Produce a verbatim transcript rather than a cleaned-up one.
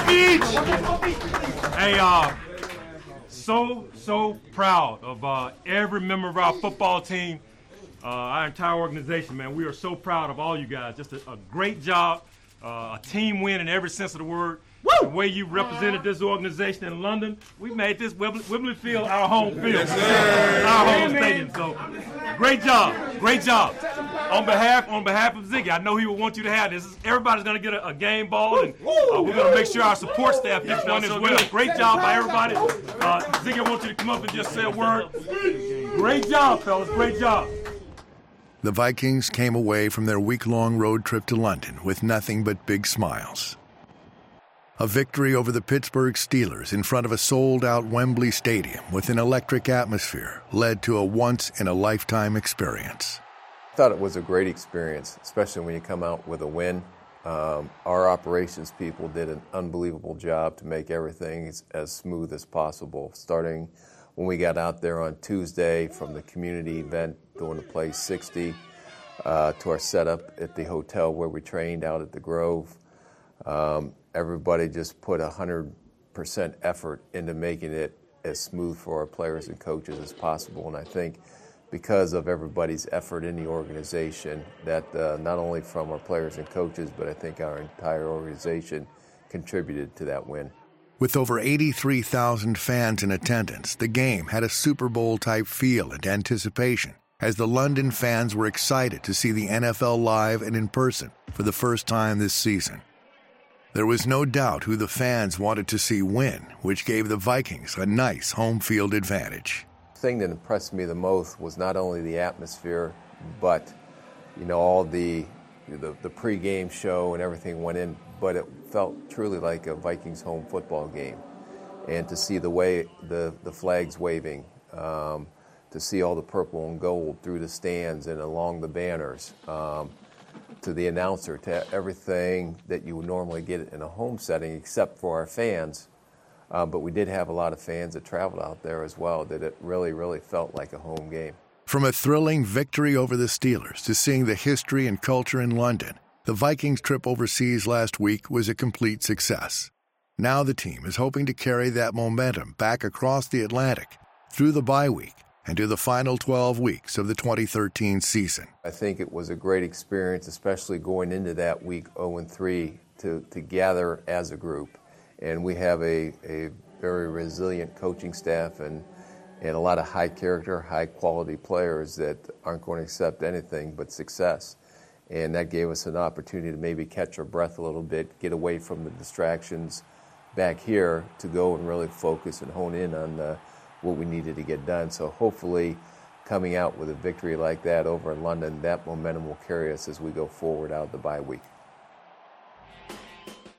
Hey, uh, so, so proud of uh, every member of our football team, uh, our entire organization, man. We are so proud of all you guys. Just a, a great job, uh, a team win in every sense of the word. Woo! The way you represented this organization in London, we made this Wembley, Wembley Field our home field, yes, our home stadium. So, great job, great job. On behalf, on behalf of Ziggy, I know he would want you to have this. Everybody's going to get a, a game ball, and uh, we're going to make sure our support staff gets one as well. Great job by everybody. Uh, Ziggy, I want you to come up and just say a word. Great job, fellas. Great job. The Vikings came away from their week-long road trip to London with nothing but big smiles. A victory over the Pittsburgh Steelers in front of a sold-out Wembley Stadium with an electric atmosphere led to a once-in-a-lifetime experience. I thought it was a great experience, especially when you come out with a win. Um, our operations people did an unbelievable job to make everything as, as smooth as possible, starting when we got out there on Tuesday from the community event doing the Play sixty uh, to our setup at the hotel where we trained out at the Grove. Um, everybody just put one hundred percent effort into making it as smooth for our players and coaches as possible, and I think because of everybody's effort in the organization, that uh, not only from our players and coaches, but I think our entire organization contributed to that win. With over eighty-three thousand fans in attendance, the game had a Super Bowl-type feel and anticipation, as the London fans were excited to see the N F L live and in person for the first time this season. There was no doubt who the fans wanted to see win, which gave the Vikings a nice home field advantage. The thing that impressed me the most was not only the atmosphere, but you know all the the, the pre-game show and everything went in, but it felt truly like a Vikings home football game. And to see the way the, the flags waving, um, to see all the purple and gold through the stands and along the banners, um, to the announcer, to everything that you would normally get in a home setting except for our fans. Uh, but we did have a lot of fans that traveled out there as well, that it really, really felt like a home game. From a thrilling victory over the Steelers to seeing the history and culture in London, the Vikings' trip overseas last week was a complete success. Now the team is hoping to carry that momentum back across the Atlantic, through the bye week, and to the final twelve weeks of the twenty thirteen season. I think it was a great experience, especially going into that week oh and three, to, to gather as a group. And we have a, a very resilient coaching staff and, and a lot of high-character, high-quality players that aren't going to accept anything but success. And that gave us an opportunity to maybe catch our breath a little bit, get away from the distractions back here to go and really focus and hone in on uh, what we needed to get done. So hopefully coming out with a victory like that over in London, that momentum will carry us as we go forward out of the bye week.